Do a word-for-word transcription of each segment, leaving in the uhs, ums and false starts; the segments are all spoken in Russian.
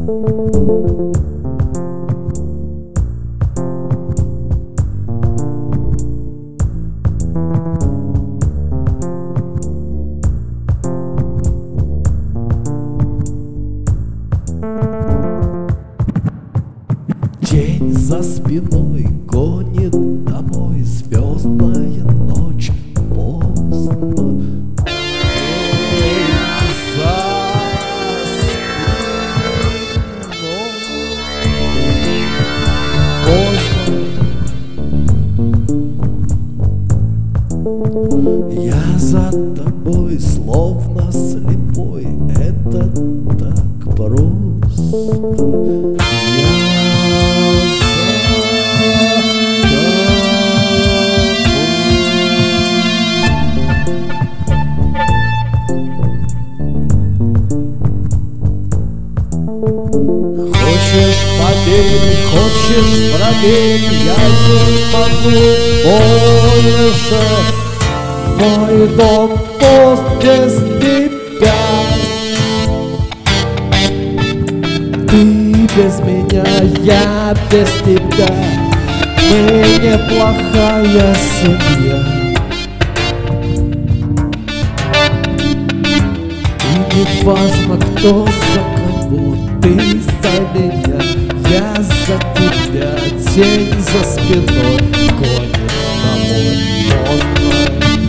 День за спиной гонит домой, звездная ночь поздно. За спиной я за тобой, словно слепой. Это так просто. Хочешь поверь, хочешь проверь, я не могу больше. Мой дом пуст без тебя. Ты без меня, я без тебя. Мы неплохая семья. И не важно, кто за кого. Ты за меня, я за тебя. Тень за спиной гонит домой поздно.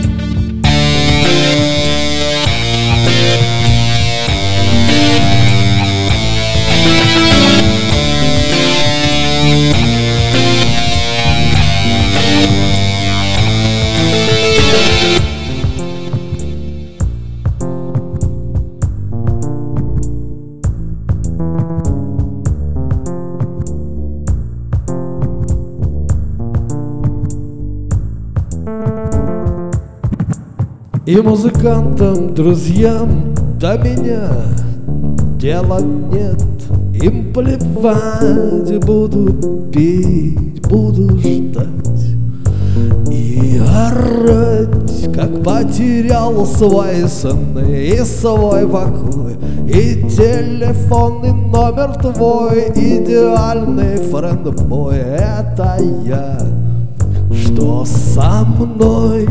И музыкантам, друзьям до меня дела нет. Им плевать, буду петь, буду ждать и орать, как потерял свой сон и свой покой. И телефонный номер твой, идеальный френд мой. Это я, что со мной.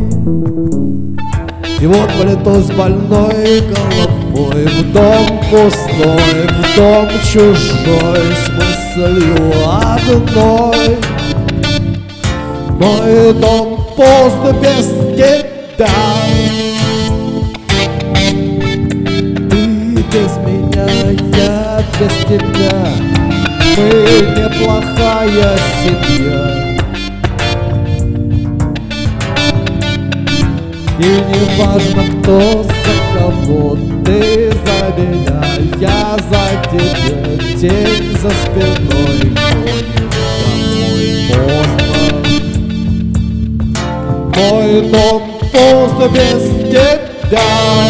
И вот полету с больной головой в дом пустой, в дом чужой, с мыслью одной. Мой дом пуст без тебя. Ты без меня, я без тебя. Мы неплохая семья. И не важно, кто за кого. Ты за меня, я за тебя. Тень за спиной гонит домой поздно. Мой дом пуст без тебя.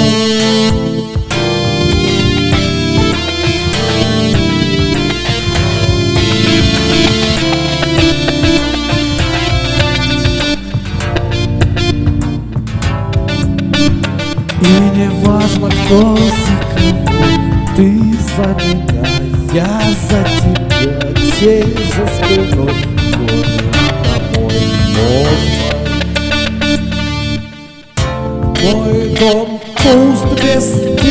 И не важно, кто за кого. Ты за меня, я за тебя. Тень за спиной гонит домой поздно. Мой дом пуст без тебя.